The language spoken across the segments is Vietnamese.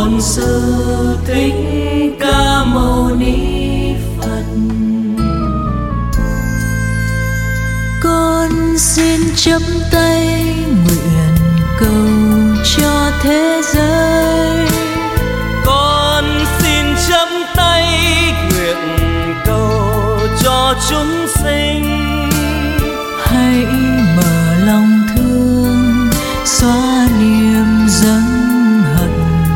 Bổn Sư Thích Ca Mâu Ni Phật. Con xin chắp tay nguyện cầu cho thế giới. Con xin chắp tay nguyện cầu cho chúng sinh. Hãy mở lòng thương, xóa niềm dâng hận.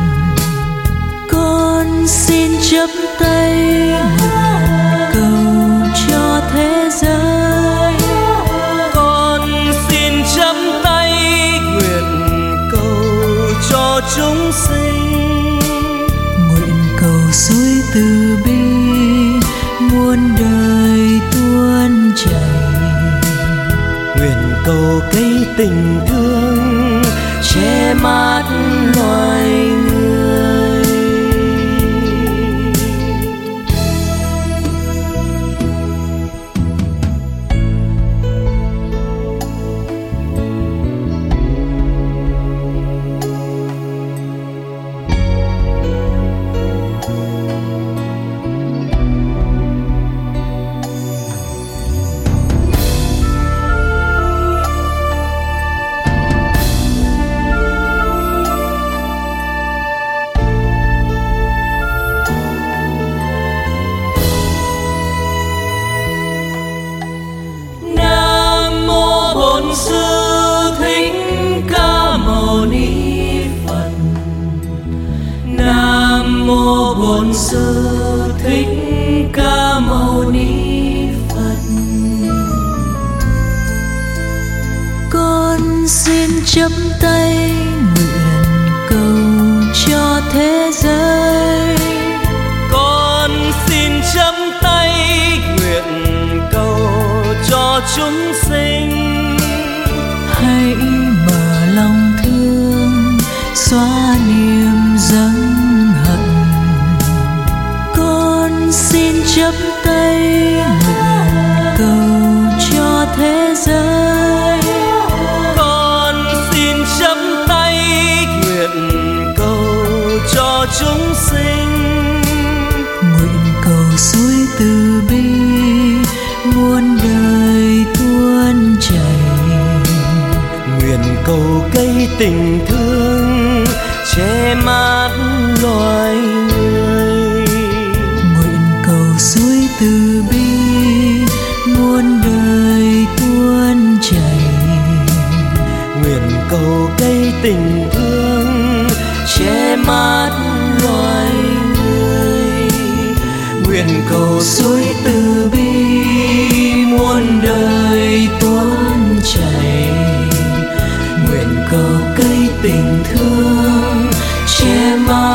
Con xin chắp tay nguyện cầu cho thế giới. Con xin chắp tay nguyện cầu cho chúng sinh. Nguyện cầu suối từ bi muôn đời tuôn chảy. Nguyện cầu cây tình thương che mát loài người. Sư Thích Ca Mâu Ni Phật. Nam mô Bổn Sư Thích Ca Mâu Ni Phật. Con xin chắp tay nguyện cầu cho thế giới. Con xin chắp tay nguyện cầu cho chúng sinh. Hãy mở lòng thương, xóa niềm dâng hận. Con xin chắp tay nguyện cầu cho thế giới. Con xin chắp tay nguyện cầu cho chúng sinh. Nguyện cầu suối từ bi muôn đời tuôn chảy. Nguyện cầu cây tình thương che mát loài người. Nguyện cầu suối từ bi muôn đời tuôn chảy. Nguyện cầu cây tình thương che mát loài người. Nguyện cầu suối từ bi muôn đời tuôn chảy. Nguyện cầu cây tình thương che mát